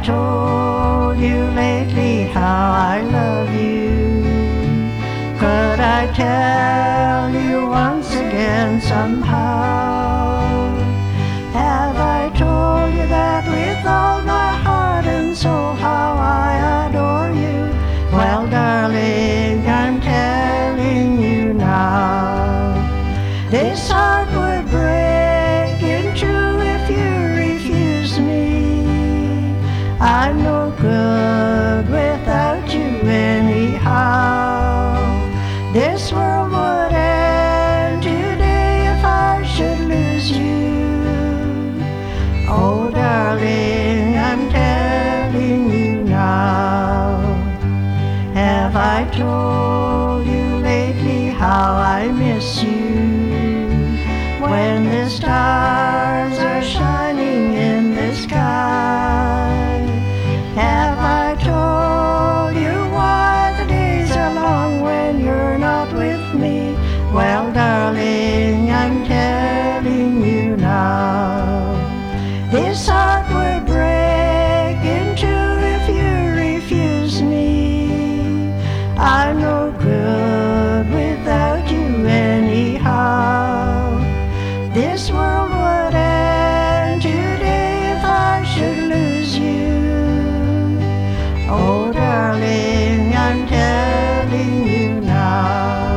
told you lately how I love you? Could I tell you once again somehow? Have I told you that with all my heart and soul how I adore you? Well, darling, I'm telling you now. This heart would break in two if you refuse me. I'm no good without you anyhow. This world would end today if I should lose you. Oh, darling, I'm telling you now. Have I told you lately how I miss you? When the stars are shining in the sky, have I told you why the days are long when you're not with me? Well, darling, I'm telling you now. This heart would break in two if you refuse me. I'm no good without you anyhow. This world would end today if I should lose you. Oh, darling, I'm telling you now.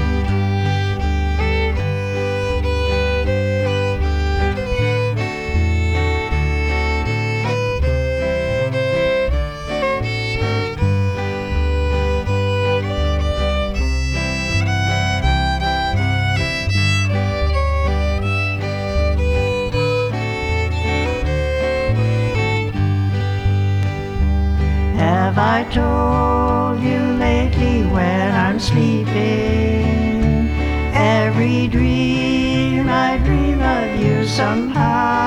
Have I told you lately when I'm sleeping? Every dream I dream of you somehow.